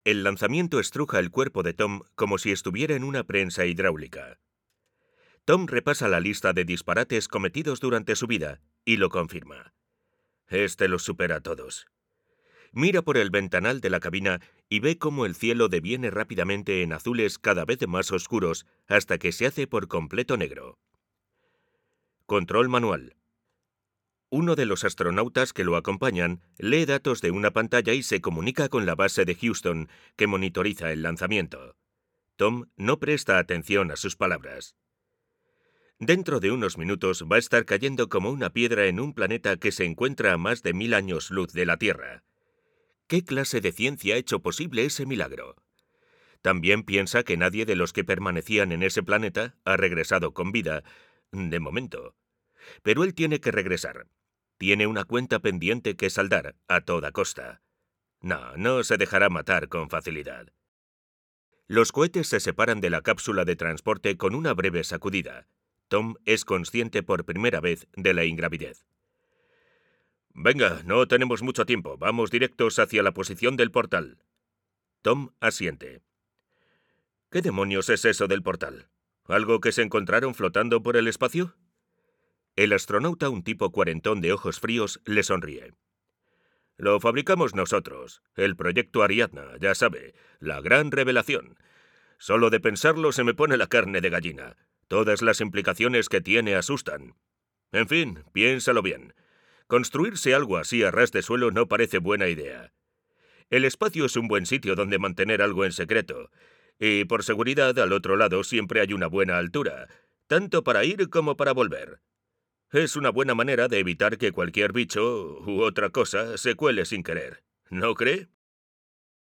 El lanzamiento estruja el cuerpo de Tom como si estuviera en una prensa hidráulica. Tom repasa la lista de disparates cometidos durante su vida y lo confirma. Este los supera a todos. Mira por el ventanal de la cabina y ve cómo el cielo deviene rápidamente en azules cada vez más oscuros hasta que se hace por completo negro. Control manual. Uno de los astronautas que lo acompañan lee datos de una pantalla y se comunica con la base de Houston, que monitoriza el lanzamiento. Tom no presta atención a sus palabras. Dentro de unos minutos va a estar cayendo como una piedra en un planeta que se encuentra a más de 1000 años luz de la Tierra. ¿Qué clase de ciencia ha hecho posible ese milagro? También piensa que nadie de los que permanecían en ese planeta ha regresado con vida, de momento. Pero él tiene que regresar. Tiene una cuenta pendiente que saldar a toda costa. No se dejará matar con facilidad. Los cohetes se separan de la cápsula de transporte con una breve sacudida. Tom es consciente por primera vez de la ingravidez. Venga, no tenemos mucho tiempo. Vamos directos hacia la posición del portal. Tom asiente. ¿Qué demonios es eso del portal? ¿Algo que se encontraron flotando por el espacio? El astronauta, un tipo cuarentón de ojos fríos, le sonríe. Lo fabricamos nosotros. El proyecto Ariadna, ya sabe, la gran revelación. Solo de pensarlo se me pone la carne de gallina. Todas las implicaciones que tiene asustan. En fin, piénsalo bien. Construirse algo así a ras de suelo no parece buena idea. El espacio es un buen sitio donde mantener algo en secreto. Y por seguridad, al otro lado siempre hay una buena altura, tanto para ir como para volver. Es una buena manera de evitar que cualquier bicho u otra cosa se cuele sin querer. ¿No cree?